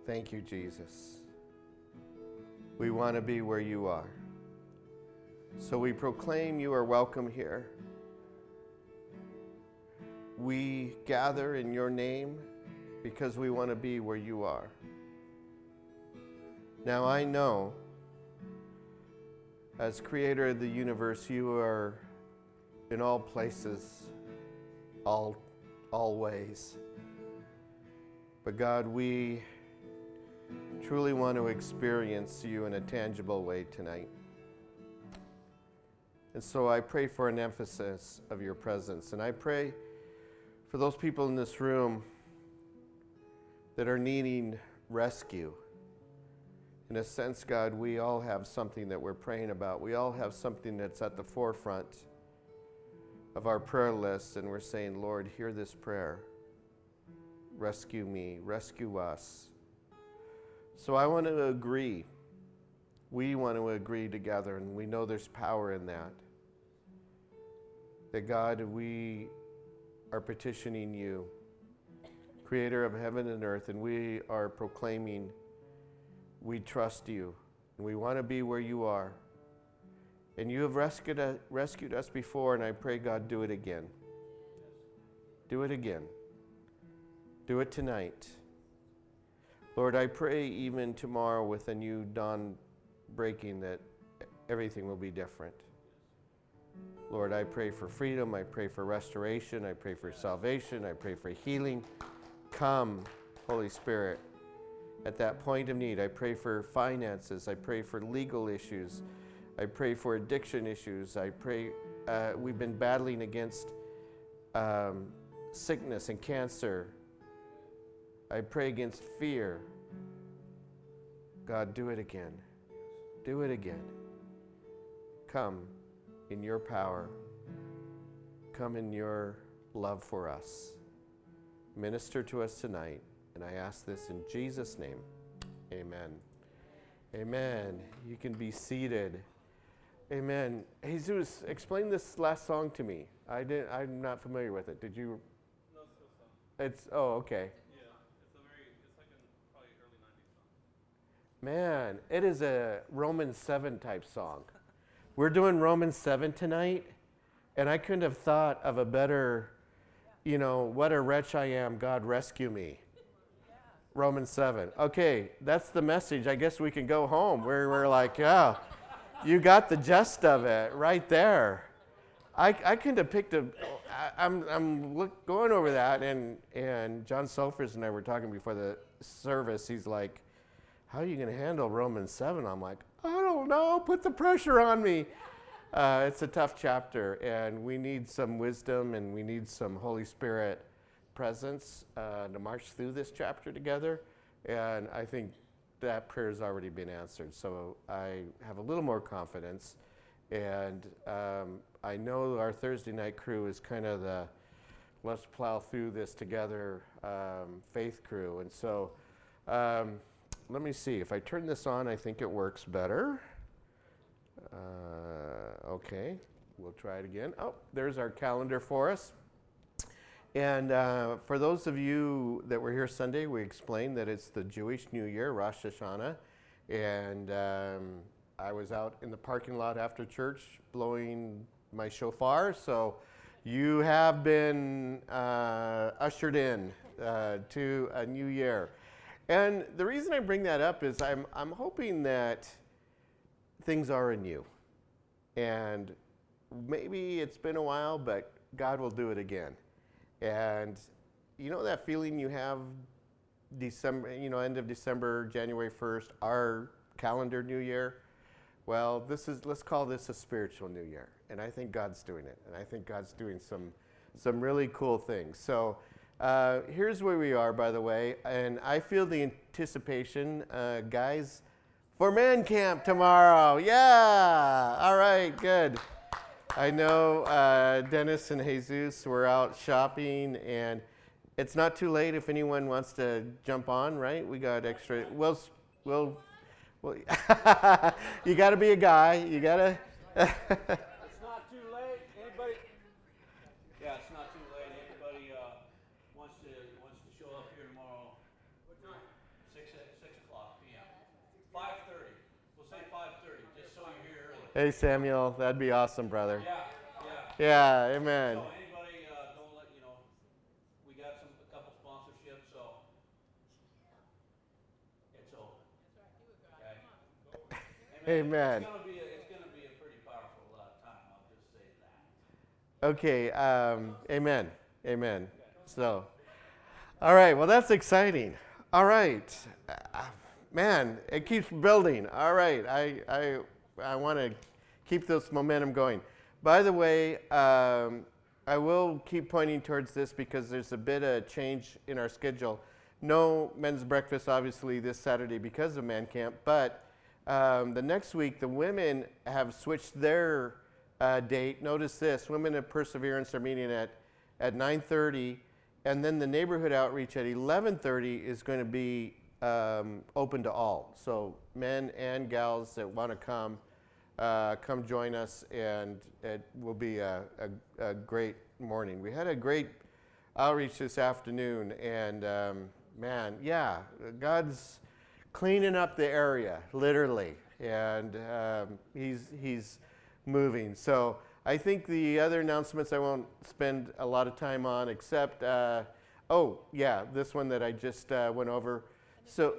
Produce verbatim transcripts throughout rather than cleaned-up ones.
Thank you, Jesus. We want to be where you are. So we proclaim you are welcome here. We gather in your name because we want to be where you are. Now I know, as creator of the universe, you are in all places, all, all ways. But God, we truly want to experience you in a tangible way tonight. And so I pray for an emphasis of your presence. And I pray for those people in this room that are needing rescue. In a sense, God, we all have something that we're praying about. We all have something that's at the forefront of our prayer list, and we're saying, Lord, hear this prayer. Rescue me, rescue us. So I want to agree. We want to agree together, and we know there's power in that. That God, we are petitioning you, creator of heaven and earth, and we are proclaiming we trust you, and we want to be where you are. And you have rescued us, rescued us before, and I pray, God, do it again. Do it again. Do it tonight. Lord, I pray even tomorrow with a new dawn breaking that everything will be different. Lord, I pray for freedom. I pray for restoration. I pray for salvation. I pray for healing. Come, Holy Spirit. At that point of need, I pray for finances. I pray for legal issues. I pray for addiction issues. I pray, uh, we've been battling against um, sickness and cancer. I pray against fear. God, do it again. Do it again. Come in your power. Come in your love for us. Minister to us tonight. And I ask this in Jesus' name. Amen. Amen. You can be seated. Amen. Jesus, explain this last song to me. I didn't, I'm not familiar with it. Did you? No, it's still a song. It's, oh, okay. Yeah, it's a very, it's like a probably early nineties song. Man, it is a Romans seven type song. We're doing Romans seven tonight, and I couldn't have thought of a better, you know, what a wretch I am, God rescue me. Romans seven. Okay, that's the message. I guess we can go home. We're, we're like, yeah, you got the gist of it right there. I, I couldn't have picked a, I, I'm, I'm look, going over that, and, and John Sulfers and I were talking before the service. He's like, how are you going to handle Romans seven? I'm like, I don't know. Put the pressure on me. Uh, it's a tough chapter, and we need some wisdom, and we need some Holy Spirit presence uh, to march through this chapter together. And I think that prayer has already been answered. So I have a little more confidence. And um, I know our Thursday night crew is kind of the let's plow through this together um, faith crew. And so um, let me see. If I turn this on, I think it works better. Uh, okay, we'll try it again. Oh, there's our calendar for us. And uh, for those of you that were here Sunday, we explained that it's the Jewish New Year, Rosh Hashanah. And um, I was out in the parking lot after church blowing my shofar. So you have been uh, ushered in uh, to a new year. And the reason I bring that up is I'm, I'm hoping that things are anew. And maybe it's been a while, but God will do it again. And you know that feeling you have December, you know, end of December, January first, our calendar new year? Well, this is, let's call this a spiritual new year. And I think God's doing it. And I think God's doing some, some really cool things. So uh, here's where we are, by the way. And I feel the anticipation, uh, guys, for Man Camp tomorrow. Yeah. All right, good. I know uh, Dennis and Jesus were out shopping, and it's not too late if anyone wants to jump on, right? We got extra. We'll, we'll, well, you got to be a guy. You got to. It's not too late. Anybody? Yeah, it's not too late. Anybody uh, wants to wants to show up here tomorrow? What time? Six We'll say five thirty, just so you're here early. Hey, Samuel, that'd be awesome, brother. Yeah, yeah. Yeah, amen. So anybody, uh, don't let, you know, we got some, a couple sponsorships, so it's open. Okay? Amen. It's gonna be, a, it's gonna be a pretty powerful uh, time, I'll just say that. Okay, um, amen, amen. So, all right, well, that's exciting. All right, uh, man, it keeps building. All right, I, I, I want to keep this momentum going. By the way, um, I will keep pointing towards this because there's a bit of change in our schedule. No men's breakfast, obviously, this Saturday because of Man Camp, but um, the next week, the women have switched their uh, date. Notice this, Women of Perseverance are meeting at, at nine thirty, and then the neighborhood outreach at eleven thirty is going to be um, open to all. So men and gals that want to come, uh, come join us, and it will be a, a, a great morning. We had a great outreach this afternoon, and um, man, yeah, God's cleaning up the area, literally, and um, he's, he's moving. So I think the other announcements I won't spend a lot of time on, except, uh, oh, yeah, this one that I just uh, went over. So,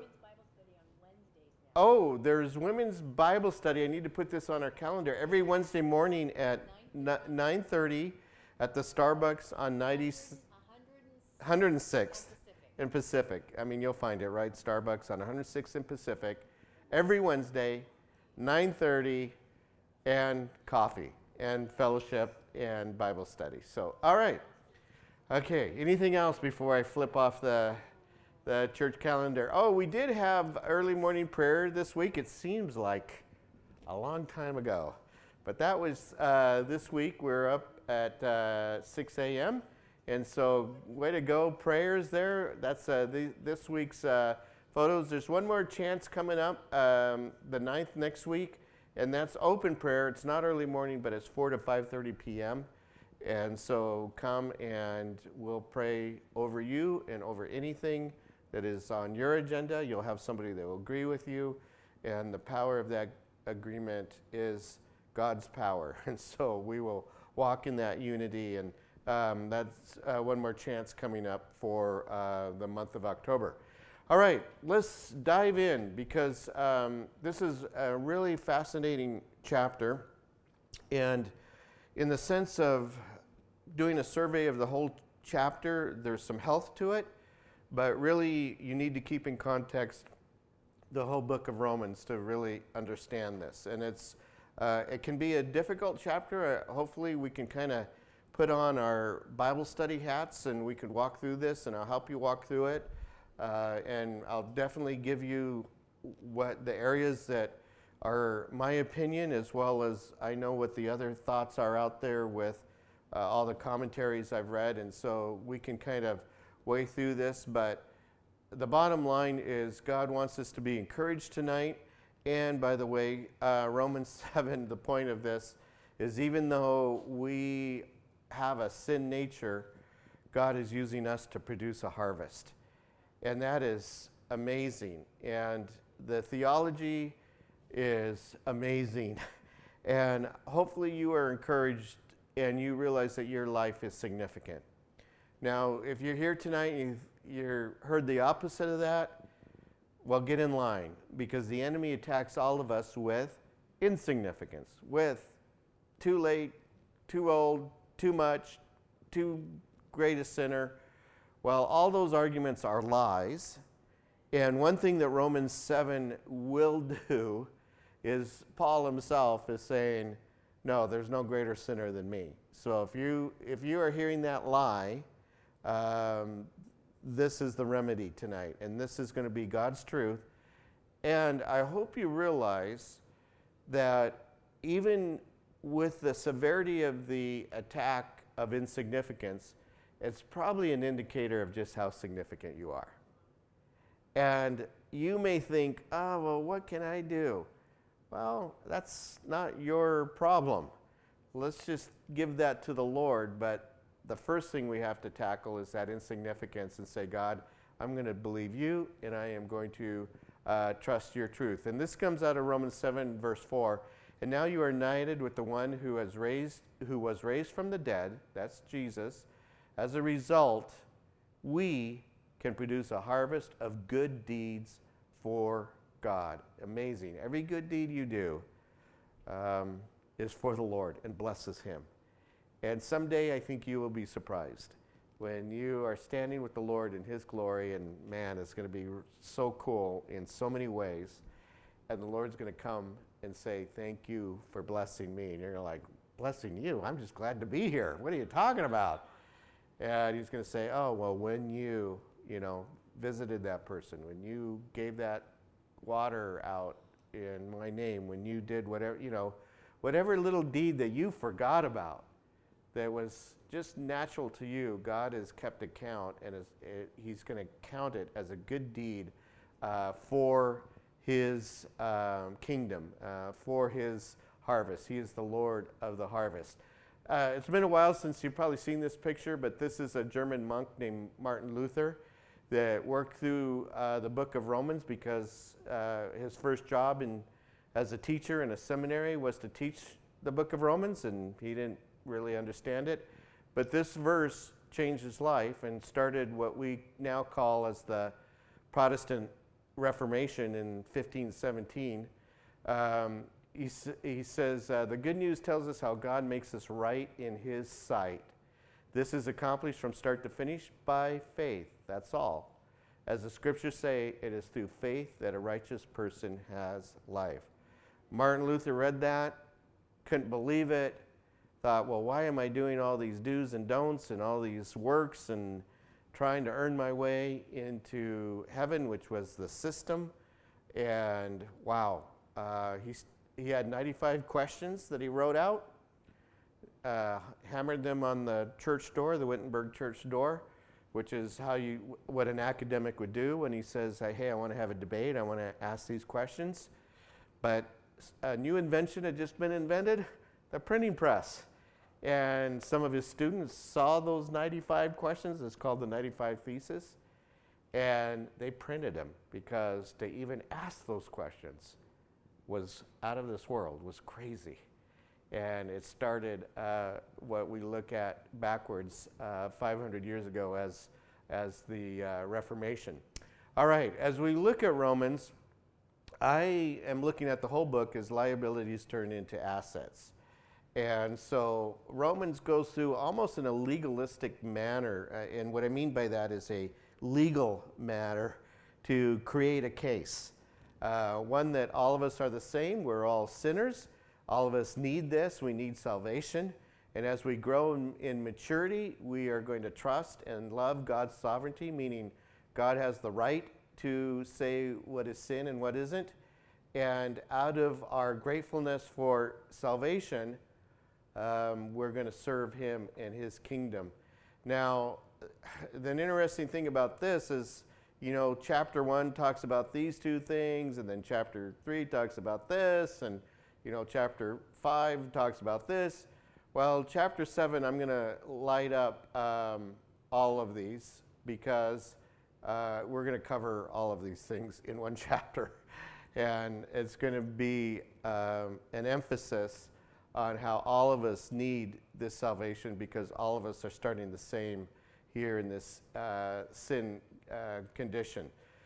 oh, there's women's Bible study. I need to put this on our calendar. Every Wednesday morning at nine thirty at the Starbucks on ninety, one hundred sixth in Pacific. I mean, you'll find it, right? Starbucks on one hundred sixth in Pacific. Every Wednesday, nine thirty, and coffee, and fellowship, and Bible study. So, all right. Okay, anything else before I flip off the, the church calendar? Oh, we did have early morning prayer this week. It seems like a long time ago. But that was uh, this week. We're up at uh, six a m And so, way to go, prayers there. That's uh, the, this week's uh, photos. There's one more chance coming up, um, the ninth next week, and that's open prayer. It's not early morning, but it's four to five thirty p m And so come and we'll pray over you and over anything that is on your agenda. You'll have somebody that will agree with you, and the power of that agreement is God's power. And so we will walk in that unity, and Um, that's uh, one more chance coming up for uh, the month of October. All right, let's dive in, because um, this is a really fascinating chapter. And in the sense of doing a survey of the whole chapter, there's some health to it, but really you need to keep in context the whole book of Romans to really understand this. And it's uh, it can be a difficult chapter. Uh, hopefully we can kind of put on our Bible study hats and we could walk through this, and I'll help you walk through it. Uh, and I'll definitely give you what the areas that are my opinion, as well as I know what the other thoughts are out there with uh, all the commentaries I've read. And so we can kind of weigh through this. But the bottom line is God wants us to be encouraged tonight. And by the way, uh, Romans seven, the point of this is, even though we have a sin nature, God is using us to produce a harvest. And that is amazing. And the theology is amazing. And hopefully you are encouraged and you realize that your life is significant. Now, if you're here tonight and you've you're heard the opposite of that, well, get in line, because the enemy attacks all of us with insignificance, with too late, too old, too much, too great a sinner. Well, all those arguments are lies. And one thing that Romans seven will do is Paul himself is saying, no, there's no greater sinner than me. So if you if you are hearing that lie, um, this is the remedy tonight. And this is going to be God's truth. And I hope you realize that even with the severity of the attack of insignificance, it's probably an indicator of just how significant you are. And you may think, oh, well, what can I do? Well, that's not your problem. Let's just give that to the Lord. But the first thing we have to tackle is that insignificance and say, God, I'm going to believe you, and I am going to uh, trust your truth. And this comes out of Romans seven, verse four. And now you are united with the one who has raised, who was raised from the dead. That's Jesus. As a result, we can produce a harvest of good deeds for God. Amazing. Every good deed you do um, is for the Lord and blesses Him. And someday I think you will be surprised when you are standing with the Lord in His glory, and man, it's going to be so cool in so many ways. And the Lord's going to come and say, thank you for blessing me. And you're like, blessing you? I'm just glad to be here. What are you talking about? And He's going to say, oh, well, when you, you know, visited that person, when you gave that water out in my name, when you did whatever, you know, whatever little deed that you forgot about that was just natural to you, God has kept account, and is, it, He's going to count it as a good deed uh, for His um, kingdom, uh, for His harvest. He is the Lord of the harvest. Uh, it's been a while since you've probably seen this picture, but this is a German monk named Martin Luther that worked through uh, the book of Romans because uh, his first job in, as a teacher in a seminary was to teach the book of Romans, and he didn't really understand it. But this verse changed his life and started what we now call as the Protestant Reformation in fifteen seventeen. Um, he, he says, uh, the good news tells us how God makes us right in His sight. This is accomplished from start to finish by faith. That's all. As the scriptures say, it is through faith that a righteous person has life. Martin Luther read that, couldn't believe it, thought, well, why am I doing all these do's and don'ts and all these works and trying to earn my way into heaven, which was the system? And wow, uh, he, he had ninety-five questions that he wrote out, uh, hammered them on the church door, the Wittenberg church door, which is how you, what an academic would do when he says, hey, I want to have a debate, I want to ask these questions. But a new invention had just been invented, the printing press. And some of his students saw those ninety-five questions. It's called the ninety-five Theses. And they printed them because to even ask those questions was out of this world, was crazy. And it started uh, what we look at backwards uh, five hundred years ago as, as the uh, Reformation. All right, as we look at Romans, I am looking at the whole book as liabilities turned into assets. And so Romans goes through almost in a legalistic manner, uh, and what I mean by that is a legal matter to create a case. Uh, one that all of us are the same, we're all sinners, all of us need this, we need salvation, and as we grow in, in maturity, we are going to trust and love God's sovereignty, meaning God has the right to say what is sin and what isn't, and out of our gratefulness for salvation, Um, we're going to serve Him and His kingdom. Now, the interesting thing about this is, you know, chapter one talks about these two things, and then chapter three talks about this, and, you know, chapter five talks about this. Well, chapter seven, I'm going to light up um, all of these because uh, we're going to cover all of these things in one chapter. And it's going to be um, an emphasis on how all of us need this salvation because all of us are starting the same here in this uh, sin uh, condition.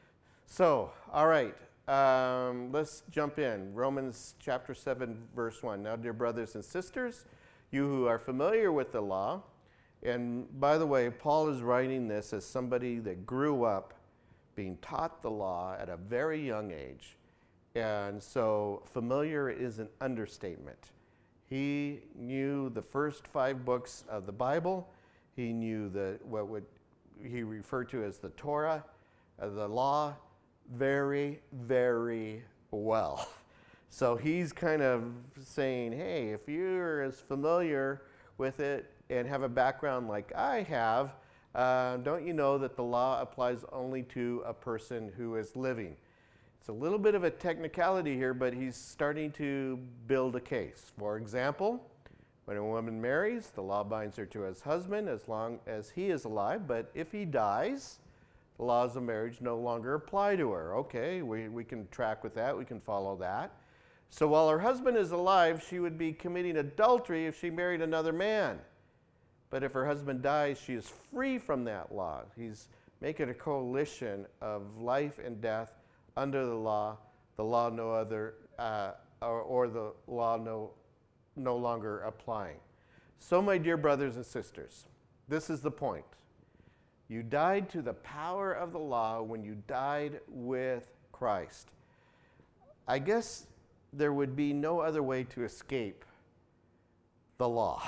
So, all right, um, let's jump in. Romans chapter seven, verse one. Now, dear brothers and sisters, you who are familiar with the law, and by the way, Paul is writing this as somebody that grew up being taught the law at a very young age. And so familiar is an understatement. He knew the first five books of the Bible. He knew the, what would he referred to as the Torah, uh, the law, very, very well. So he's kind of saying, hey, if you're as familiar with it and have a background like I have, uh, don't you know that the law applies only to a person who is living? It's a little bit of a technicality here, but he's starting to build a case. For example, when a woman marries, the law binds her to his husband as long as he is alive, but if he dies, the laws of marriage no longer apply to her. Okay, we, we can track with that, we can follow that. So while her husband is alive, she would be committing adultery if she married another man. But if her husband dies, she is free from that law. He's making a coalition of life and death under the law, the law no other, uh, or, or the law no, no longer applying. So my dear brothers and sisters, this is the point. You died to the power of the law when you died with Christ. I guess there would be no other way to escape the law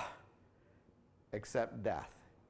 except death.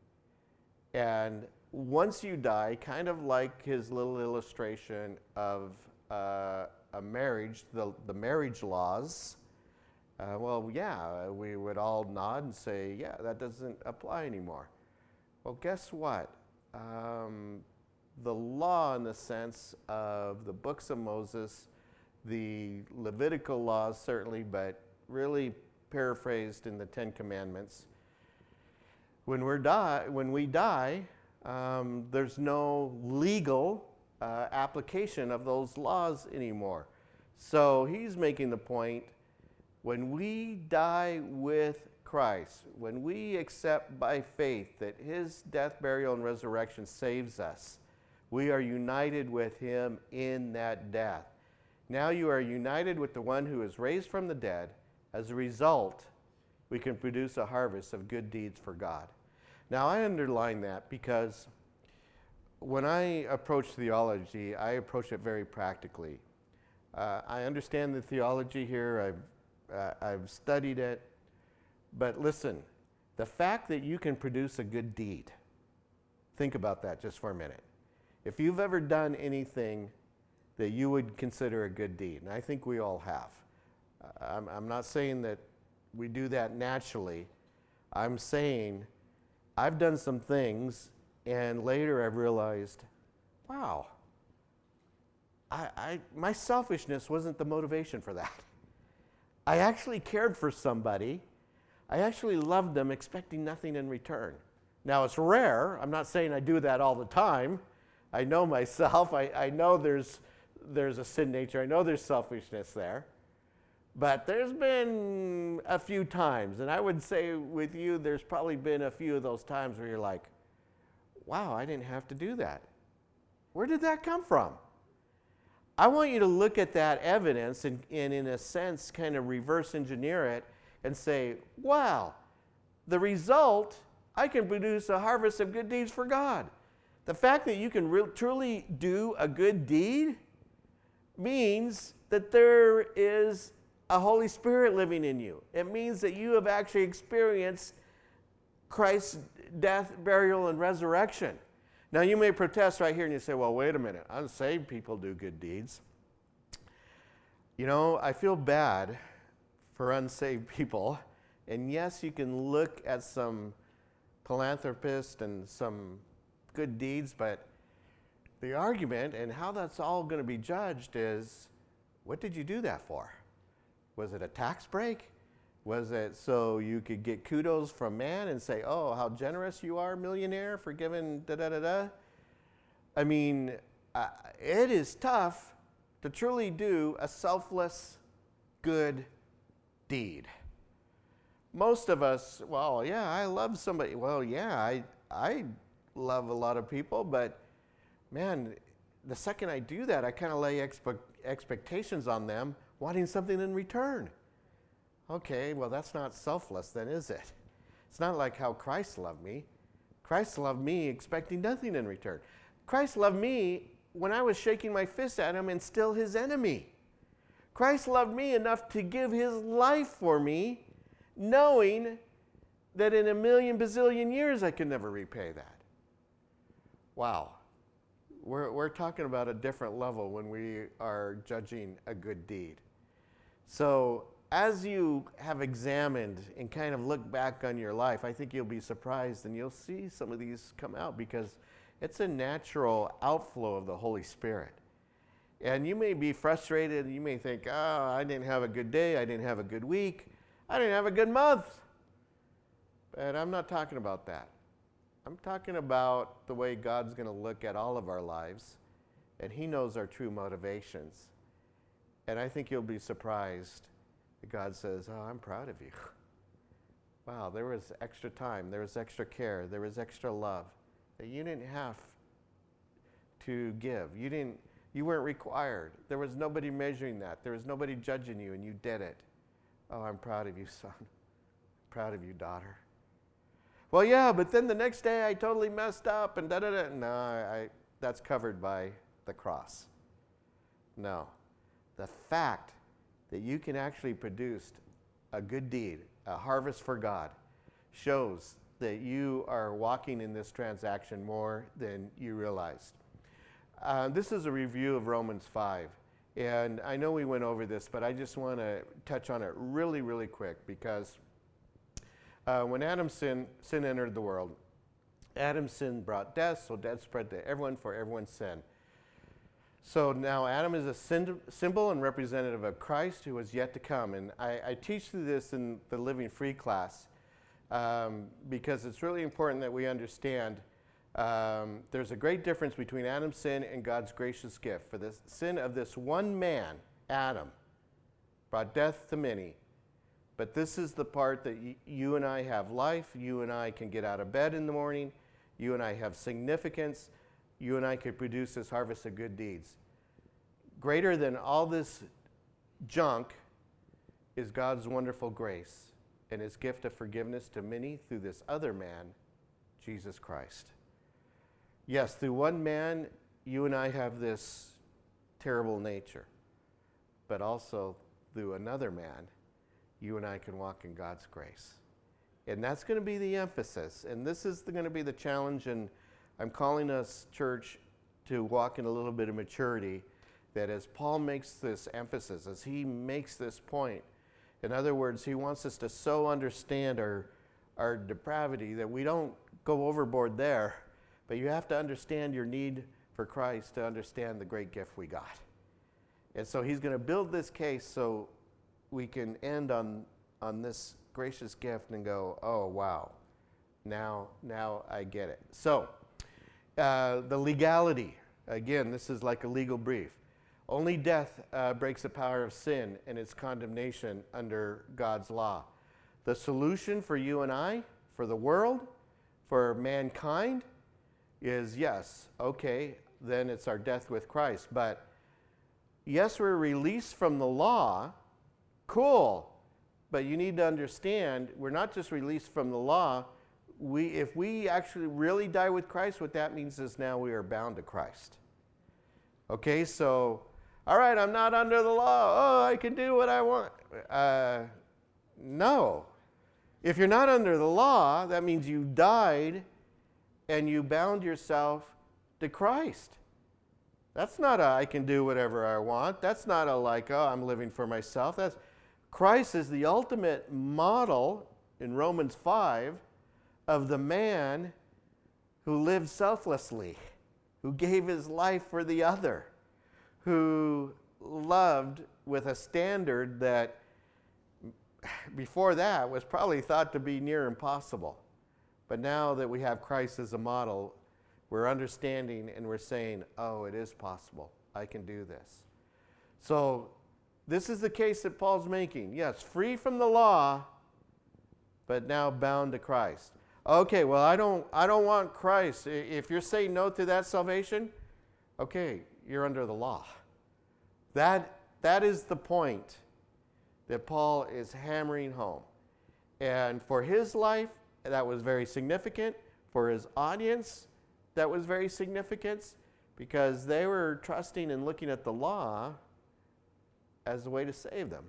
And once you die, kind of like his little illustration of uh, a marriage, the, the marriage laws, uh, well, yeah, we would all nod and say, yeah, that doesn't apply anymore. Well, guess what? Um, the law, in the sense of the books of Moses, the Levitical laws certainly, but really paraphrased in the Ten Commandments. When, we're die, when we die, um, there's no legal uh, application of those laws anymore. So he's making the point, when we die with Christ, when we accept by faith that his death, burial, and resurrection saves us, we are united with him in that death. Now you are united with the one who is raised from the dead. As a result, we can produce a harvest of good deeds for God. Now I underline that because when I approach theology, I approach it very practically. Uh, I understand the theology here, I've, uh, I've studied it. But listen, the fact that you can produce a good deed, think about that just for a minute. If you've ever done anything that you would consider a good deed, and I think we all have. Uh, I'm, I'm not saying that we do that naturally. I'm saying I've done some things and later I've realized, wow, I, I, my selfishness wasn't the motivation for that. I actually cared for somebody. I actually loved them expecting nothing in return. Now it's rare. I'm not saying I do that all the time. I know myself. I, I know there's, there's a sin nature. I know there's selfishness there. But there's been a few times, and I would say with you, there's probably been a few of those times where you're like, wow, I didn't have to do that. Where did that come from? I want you to look at that evidence and, and in a sense, kind of reverse engineer it and say, wow, the result, I can produce a harvest of good deeds for God. The fact that you can re- truly do a good deed means that there is a Holy Spirit living in you. It means that you have actually experienced Christ's death, burial, and resurrection. Now you may protest right here and you say, well, wait a minute, unsaved people do good deeds. You know, I feel bad for unsaved people. And yes, you can look at some philanthropists and some good deeds, but the argument and how that's all going to be judged is, what did you do that for? Was it a tax break? Was it so you could get kudos from man and say, oh, how generous you are, millionaire, for giving da-da-da-da? I mean, uh, it is tough to truly do a selfless, good deed. Most of us, well, yeah, I love somebody. Well, yeah, I, I love a lot of people, but man, the second I do that, I kind of lay expe- expectations on them, wanting something in return. Okay, well, that's not selfless then, is it? It's not like how Christ loved me. Christ loved me expecting nothing in return. Christ loved me when I was shaking my fist at him and still his enemy. Christ loved me enough to give his life for me, knowing that in a million bazillion years I could never repay that. Wow. We're, we're talking about a different level when we are judging a good deed. So as you have examined and kind of look back on your life, I think you'll be surprised and you'll see some of these come out because it's a natural outflow of the Holy Spirit. And you may be frustrated. You may think, oh, I didn't have a good day. I didn't have a good week. I didn't have a good month. But I'm not talking about that. I'm talking about the way God's going to look at all of our lives, and he knows our true motivations. And I think you'll be surprised that God says, oh, I'm proud of you. Wow, there was extra time, there was extra care, there was extra love that you didn't have to give. You didn't, you weren't required. There was nobody measuring that. There was nobody judging you, and you did it. Oh, I'm proud of you, son. Proud of you, daughter. Well, yeah, but then the next day I totally messed up and da-da-da. No, I, I, that's covered by the cross. No. The fact that you can actually produce a good deed, a harvest for God, shows that you are walking in this transaction more than you realized. Uh, this is a review of Romans five. And I know we went over this, but I just want to touch on it really, really quick, because uh, when Adam's sin, sin entered the world, Adam's sin brought death, so death spread to everyone for everyone's sin. So now Adam is a sin, symbol and representative of Christ who was yet to come. And I, I teach through this in the Living Free class um, because it's really important that we understand um, there's a great difference between Adam's sin and God's gracious gift. For the sin of this one man, Adam, brought death to many. But this is the part that y you and I have life. You and I can get out of bed in the morning. You and I have significance. You and I could produce this harvest of good deeds. Greater than all this junk is God's wonderful grace and his gift of forgiveness to many through this other man, Jesus Christ. Yes, through one man, you and I have this terrible nature. But also through another man, you and I can walk in God's grace. And that's going to be the emphasis. And this is going to be the challenge. And I'm calling us, church, to walk in a little bit of maturity, that as Paul makes this emphasis, as he makes this point, in other words, he wants us to so understand our, our depravity that we don't go overboard there, but you have to understand your need for Christ to understand the great gift we got. And so he's going to build this case so we can end on, on this gracious gift and go, oh, wow, now, now I get it. So, uh, the legality, again, this is like a legal brief. Only death uh, breaks the power of sin and its condemnation under God's law. The solution for you and I, for the world, for mankind, is yes, okay, then it's our death with Christ. But yes, we're released from the law, cool, but you need to understand we're not just released from the law. We, if we actually really die with Christ, what that means is now we are bound to Christ. Okay, so, all right, I'm not under the law. Oh, I can do what I want. Uh, no. If you're not under the law, that means you died and you bound yourself to Christ. That's not a, I can do whatever I want. That's not a like, oh, I'm living for myself. That's, Christ is the ultimate model in Romans five of the man who lived selflessly, who gave his life for the other, who loved with a standard that before that was probably thought to be near impossible. But now that we have Christ as a model, we're understanding and we're saying, oh, it is possible. I can do this. So this is the case that Paul's making. Yes, free from the law, but now bound to Christ. Okay, well, I don't, I don't want Christ. If you're saying no to that salvation, okay, you're under the law. That, that is the point that Paul is hammering home. And for his life, that was very significant. For his audience, that was very significant because they were trusting and looking at the law as a way to save them.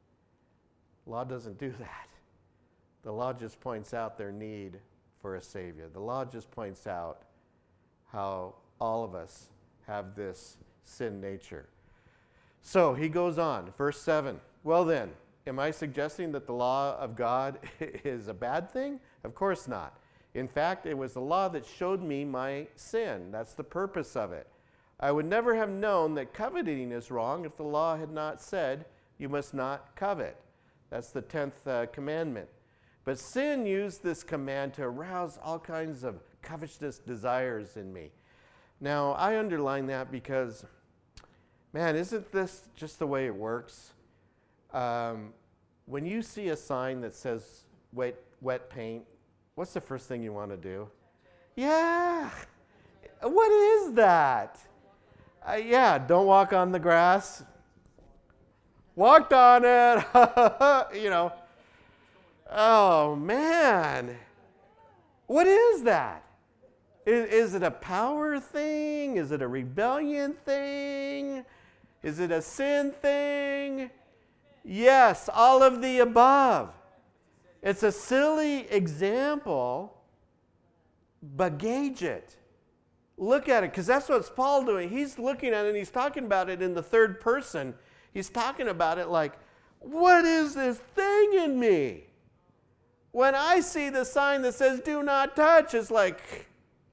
Law doesn't do that. The law just points out their need for a Savior. The law just points out how all of us have this sin nature. So he goes on, verse seven. Well then, am I suggesting that the law of God is a bad thing? Of course not. In fact, it was the law that showed me my sin. That's the purpose of it. I would never have known that coveting is wrong if the law had not said, you must not covet. That's the tenth uh, commandment. But sin used this command to arouse all kinds of covetousness desires in me. Now, I underline that because, man, isn't this just the way it works? Um, when you see a sign that says wet, wet paint, what's the first thing you want to do? Yeah. What is that? Uh, yeah, don't walk on the grass. Walked on it. You know. Oh, man. What is that? Is, is it a power thing? Is it a rebellion thing? Is it a sin thing? Yes, all of the above. It's a silly example, but gauge it. Look at it, because that's what's Paul doing. He's looking at it and he's talking about it in the third person. He's talking about it like, what is this thing in me? When I see the sign that says do not touch, it's like,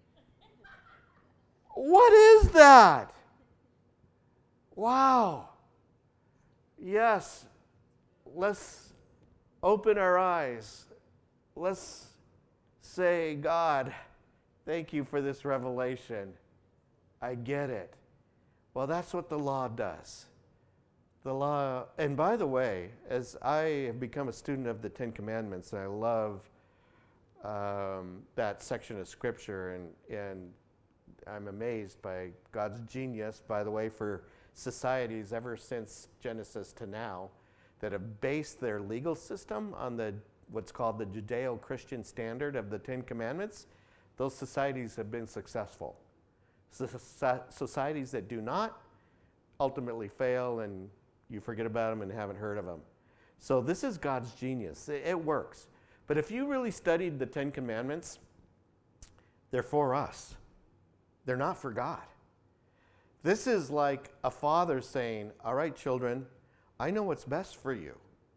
what is that? Wow. Yes, let's open our eyes. Let's say, God, thank you for this revelation. I get it. Well, that's what the law does. The law, and by the way, as I have become a student of the Ten Commandments, and I love um, that section of Scripture, and, and I'm amazed by God's genius, by the way, for societies ever since Genesis to now that have based their legal system on the what's called the Judeo-Christian standard of the Ten Commandments. Those societies have been successful. So, societies that do not ultimately fail, and you forget about them and haven't heard of them. So this is God's genius. It, it works. But if you really studied the Ten Commandments, they're for us. They're not for God. This is like a father saying, all right, children, I know what's best for you.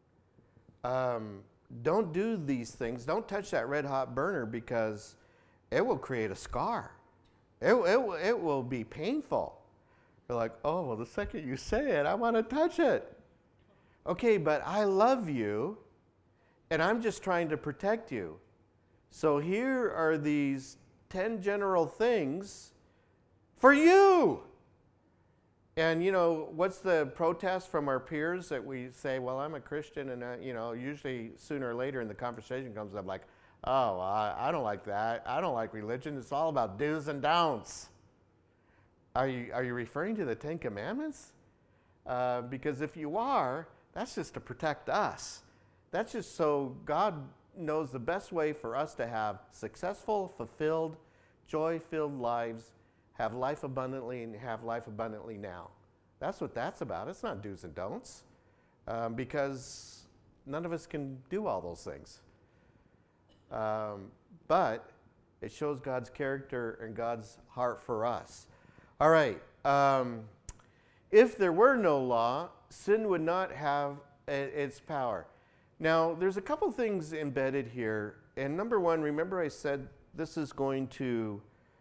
Um, don't do these things. Don't touch that red hot burner because it will create a scar. It, it, it will be painful. You're like, oh, well, the second you say it, I want to touch it. Okay, but I love you, and I'm just trying to protect you. So here are these ten general things for you. And, you know, what's the protest from our peers that we say, well, I'm a Christian, and, uh, you know, usually sooner or later in the conversation comes up like, oh, I, I don't like that. I don't like religion. It's all about do's and don'ts. Are you, are you referring to the Ten Commandments? Uh, because if you are, that's just to protect us. That's just so God knows the best way for us to have successful, fulfilled, joy-filled lives, have life abundantly, and have life abundantly now. That's what that's about. It's not do's and don'ts, um, because none of us can do all those things. Um, but it shows God's character and God's heart for us. All right. Um, if there were no law, sin would not have a, its power. Now, there's a couple things embedded here. And number one, remember I said this is going to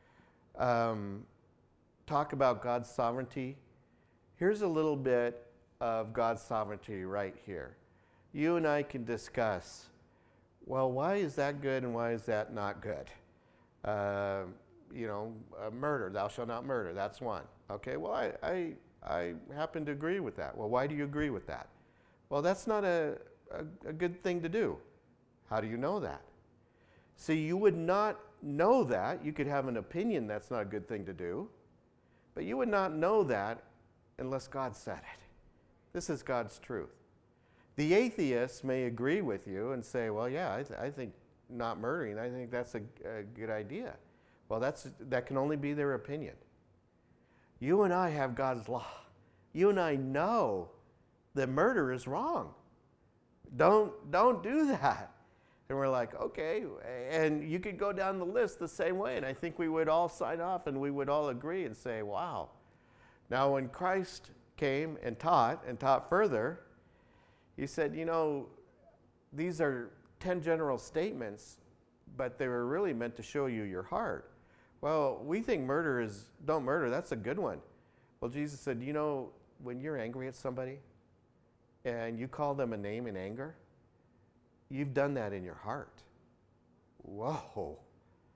um, talk about God's sovereignty. Here's a little bit of God's sovereignty right here. You and I can discuss, well, why is that good and why is that not good? Uh, you know, uh, murder, thou shalt not murder, that's one. Okay, well, I, I, I happen to agree with that. Well, why do you agree with that? Well, that's not a, a, a good thing to do. How do you know that? See, you would not know that. You could have an opinion that's not a good thing to do, but you would not know that unless God said it. This is God's truth. The atheists may agree with you and say, well, yeah, I, th I think not murdering, I think that's a, a good idea. Well, that's, that can only be their opinion. You and I have God's law. You and I know that murder is wrong. Don't, don't do that. And we're like, okay. And you could go down the list the same way, and I think we would all sign off and we would all agree and say, wow. Now, when Christ came and taught and taught further, he said, you know, these are ten general statements, but they were really meant to show you your heart. Well, we think murder is, don't murder, that's a good one. Well, Jesus said, you know, when you're angry at somebody and you call them a name in anger, you've done that in your heart. Whoa.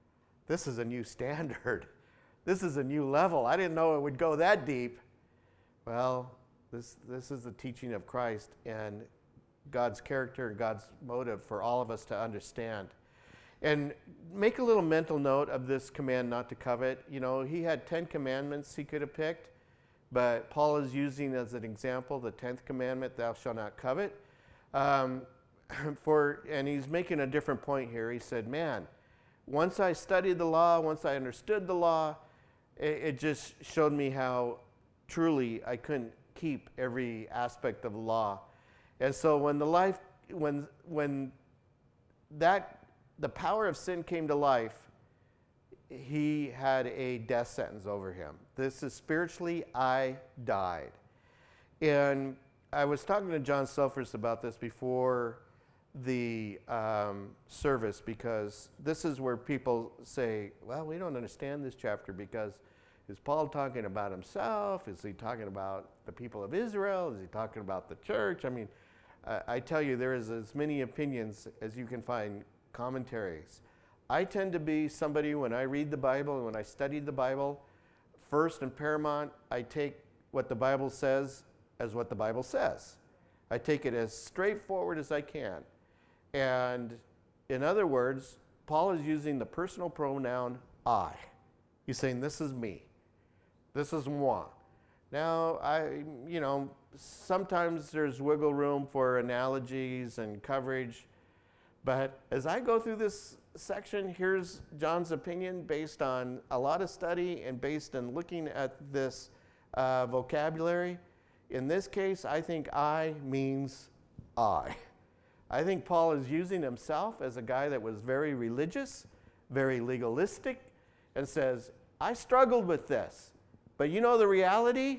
this is a new standard. This is a new level. I didn't know it would go that deep. Well, this, this is the teaching of Christ and God's character and God's motive for all of us to understand. And make a little mental note of this command not to covet. You know, he had ten commandments he could have picked, but Paul is using as an example the tenth commandment, thou shalt not covet. Um, for, and he's making a different point here. He said, man, once I studied the law, once I understood the law, it, it just showed me how truly I couldn't keep every aspect of the law. And so when the life, when, when that, the power of sin came to life, he had a death sentence over him. This is spiritually, I died. And I was talking to John Selfers about this before the um, service, because this is where people say, well, we don't understand this chapter because is Paul talking about himself? Is he talking about the people of Israel? Is he talking about the church? I mean, uh, I tell you, there is as many opinions as you can find commentaries. I tend to be somebody, when I read the Bible and when I study the Bible, first and paramount, I take what the Bible says as what the Bible says. I take it as straightforward as I can. And in other words, Paul is using the personal pronoun I. He's saying, this is me. This is moi. Now, I, you know, sometimes there's wiggle room for analogies and coverage. But as I go through this section, here's John's opinion based on a lot of study and based on looking at this uh, vocabulary. In this case, I think I means I. I think Paul is using himself as a guy that was very religious, very legalistic, and says, I struggled with this. But you know the reality?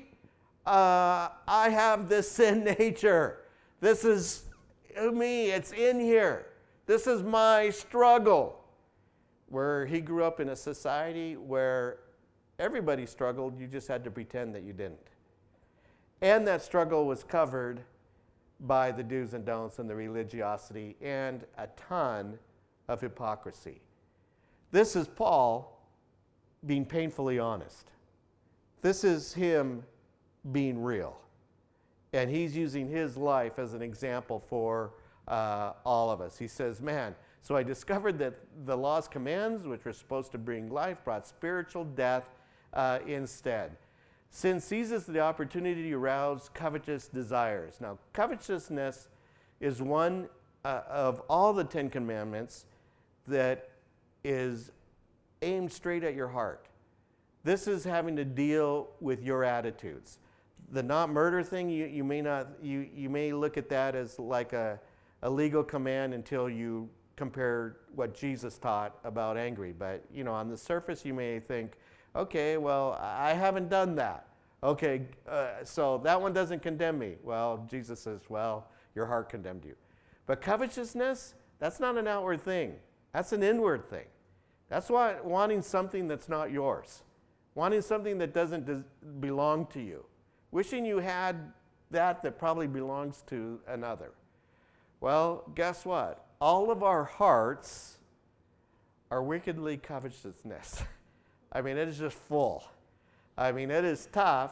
Uh, I have this sin nature. This is me. It's in here. This is my struggle. Where he grew up in a society where everybody struggled, you just had to pretend that you didn't. And that struggle was covered by the do's and don'ts and the religiosity and a ton of hypocrisy. This is Paul being painfully honest. This is him being real. And he's using his life as an example for uh, all of us. He says, man, so I discovered that the law's commands, which were supposed to bring life, brought spiritual death uh, instead. Sin seizes the opportunity to arouse covetous desires. Now, covetousness is one uh, of all the Ten Commandments that is aimed straight at your heart. This is having to deal with your attitudes. The not murder thing, you, you may not, you, you may look at that as like a, a legal command until you compare what Jesus taught about angry. But, you know, on the surface, you may think, okay, well, I haven't done that. Okay, uh, so that one doesn't condemn me. Well, Jesus says, well, your heart condemned you. But covetousness, that's not an outward thing. That's an inward thing. That's why wanting something that's not yours. Wanting something that doesn't des- belong to you. Wishing you had that that probably belongs to another. Well, guess what? All of our hearts are wickedly covetousness. I mean, it is just full. I mean, it is tough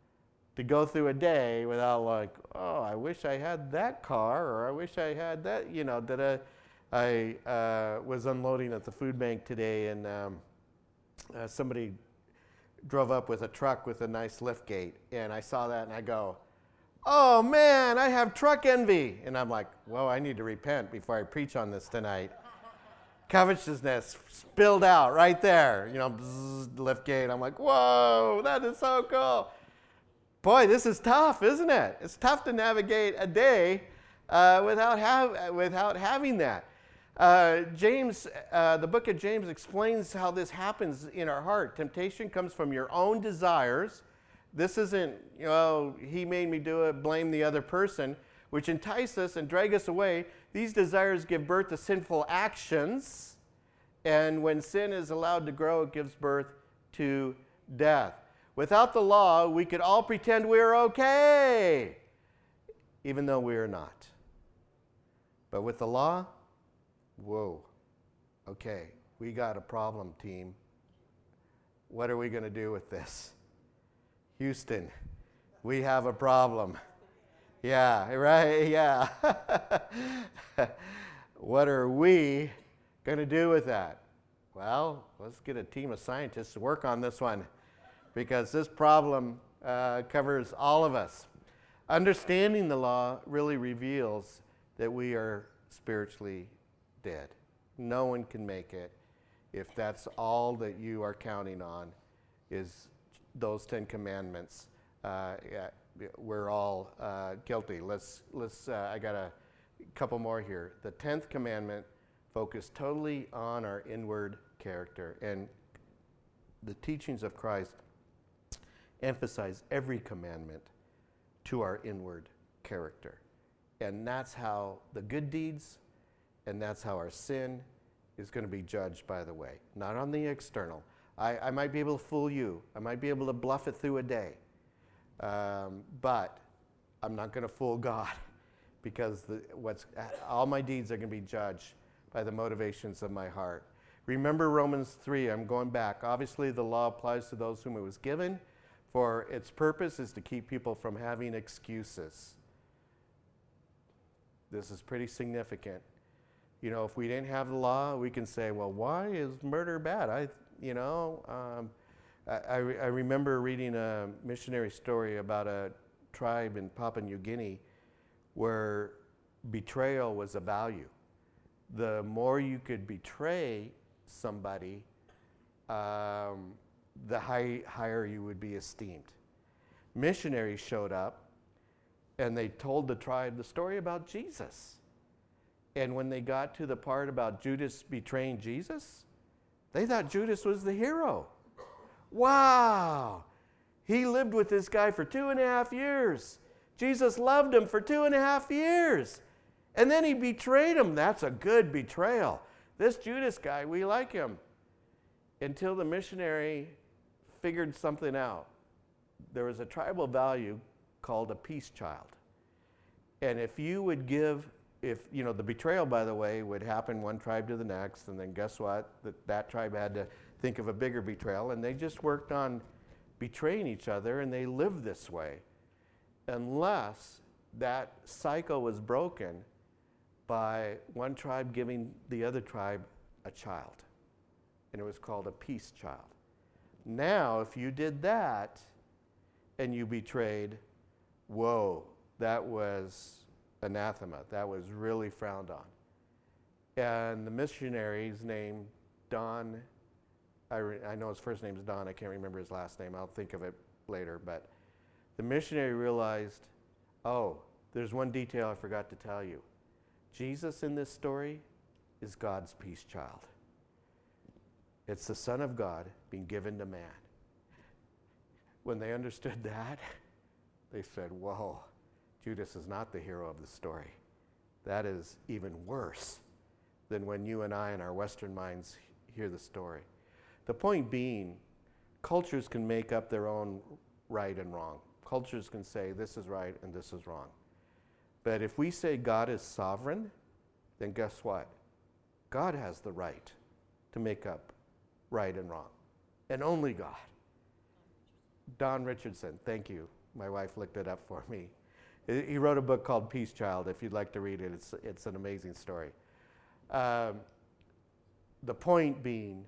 to go through a day without like, oh, I wish I had that car, or I wish I had that, you know, that I, I uh, was unloading at the food bank today, and um, uh, somebody drove up with a truck with a nice lift gate, and I saw that and I go, oh man, I have truck envy. And I'm like, well, I need to repent before I preach on this tonight. Covetousness spilled out right there, you know, bzzz, lift gate. I'm like, whoa, that is so cool. Boy, this is tough, isn't it? It's tough to navigate a day uh, without, have, without having that. Uh, James, uh, the book of James explains how this happens in our heart. Temptation comes from your own desires. This isn't, you know, he made me do it, blame the other person, which entice us and drag us away. These desires give birth to sinful actions, and when sin is allowed to grow, it gives birth to death. Without the law, we could all pretend we're okay, even though we are not. But with the law, whoa, okay, we got a problem, team. What are we going to do with this? Houston, we have a problem. Yeah, right, yeah. What are we going to do with that? Well, let's get a team of scientists to work on this one, because this problem uh, covers all of us. Understanding the law really reveals that we are spiritually dead. No one can make it if that's all that you are counting on is those Ten Commandments. Uh, yeah, we're all uh, guilty. Let's, let's uh, I got a couple more here. The tenth commandment focused totally on our inward character, and the teachings of Christ emphasize every commandment to our inward character. And that's how the good deeds, and that's how our sin is going to be judged, by the way, not on the external. I, I might be able to fool you. I might be able to bluff it through a day. Um, but I'm not going to fool God, because the, what's, all my deeds are going to be judged by the motivations of my heart. Remember Romans three, I'm going back. Obviously, the law applies to those whom it was given, for its purpose is to keep people from having excuses. This is pretty significant. You know, if we didn't have the law, we can say, well, why is murder bad? I, you know, um, I, I, I remember reading a missionary story about a tribe in Papua New Guinea where betrayal was a value. The more you could betray somebody, um, the high, higher you would be esteemed. Missionaries showed up and they told the tribe the story about Jesus. And when they got to the part about Judas betraying Jesus, they thought Judas was the hero. Wow! He lived with this guy for two and a half years. Jesus loved him for two and a half years. And then he betrayed him. That's a good betrayal. This Judas guy, we like him. Until the missionary figured something out. There was a tribal value called a peace child. And if you would give, if, you know, the betrayal, by the way, would happen one tribe to the next, and then guess what? That, that tribe had to think of a bigger betrayal, and they just worked on betraying each other, and they lived this way. Unless that cycle was broken by one tribe giving the other tribe a child. And it was called a peace child. Now, if you did that and you betrayed, whoa, that was anathema. That was really frowned on. And the missionary's name, Don, I, re, I know his first name is Don, I can't remember his last name, I'll think of it later, but the missionary realized, oh, there's one detail I forgot to tell you. Jesus in this story is God's peace child. It's the Son of God being given to man. When they understood that, they said, whoa, Judas is not the hero of the story. That is even worse than when you and I in our Western minds hear the story. The point being, cultures can make up their own right and wrong. Cultures can say this is right and this is wrong. But if we say God is sovereign, then guess what? God has the right to make up right and wrong. And only God. Don Richardson, thank you. My wife looked it up for me. He wrote a book called Peace Child. If you'd like to read it, it's, it's an amazing story. Um, the point being,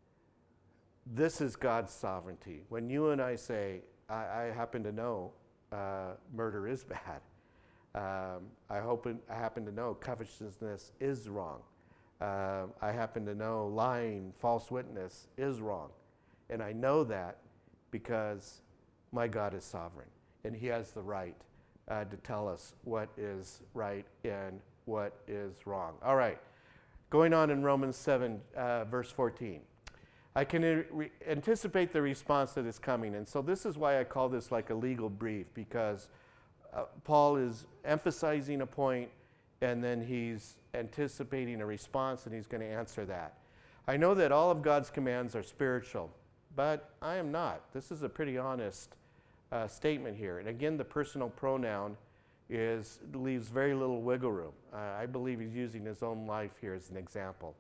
this is God's sovereignty. When you and I say, I, I happen to know uh, murder is bad. Um, I, hope it, I happen to know covetousness is wrong. Uh, I happen to know lying, false witness is wrong. And I know that because my God is sovereign. And he has the right uh, to tell us what is right and what is wrong. All right, going on in Romans seven, uh, verse fourteen. I can re- anticipate the response that is coming. And so this is why I call this like a legal brief, because uh, Paul is emphasizing a point and then he's anticipating a response and he's going to answer that. I know that all of God's commands are spiritual, but I am not. This is a pretty honest uh, statement here. And again, the personal pronoun is leaves very little wiggle room. Uh, I believe he's using his own life here as an example.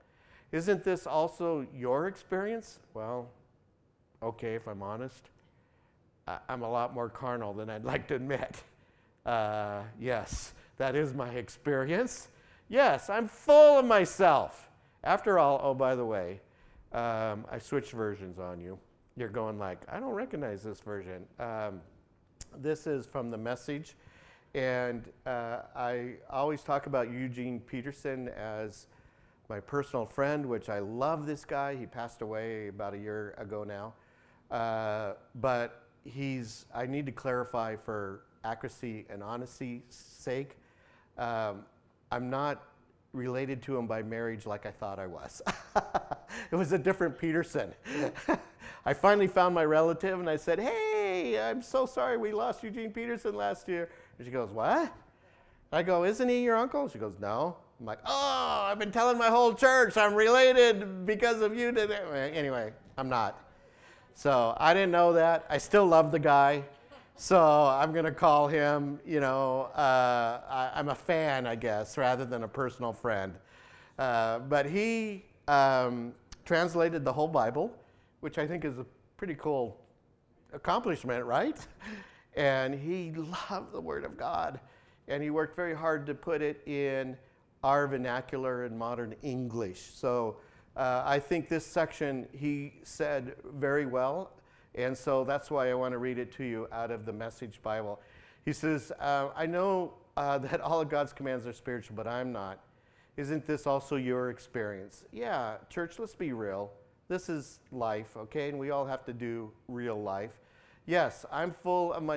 Isn't this also your experience? Well, okay, if I'm honest, I- I'm a lot more carnal than I'd like to admit. Uh, yes, that is my experience. Yes, I'm full of myself. After all, oh, by the way, um, I switched versions on you. You're going like, I don't recognize this version. Um, this is from the Message. And uh, I always talk about Eugene Peterson as my personal friend, which I love this guy. He passed away about a year ago now. Uh, but he's, I need to clarify for accuracy and honesty's sake, um, I'm not related to him by marriage like I thought I was. It was a different Peterson. I finally found my relative and I said, hey, I'm so sorry we lost Eugene Peterson last year. And she goes, what? I go, isn't he your uncle? She goes, no. I'm like, oh, I've been telling my whole church I'm related because of you today. Anyway, I'm not. So I didn't know that. I still love the guy. So I'm going to call him, you know, uh, I, I'm a fan, I guess, rather than a personal friend. Uh, but he um, translated the whole Bible, which I think is a pretty cool accomplishment, right? And he loved the Word of God. And he worked very hard to put it in our vernacular and modern English. So uh, I think this section he said very well. And so that's why I want to read it to you out of the Message Bible. He says, uh, I know uh, that all of God's commands are spiritual, but I'm not. Isn't this also your experience? Yeah, church, let's be real. This is life, okay? And we all have to do real life. Yes, I'm full of my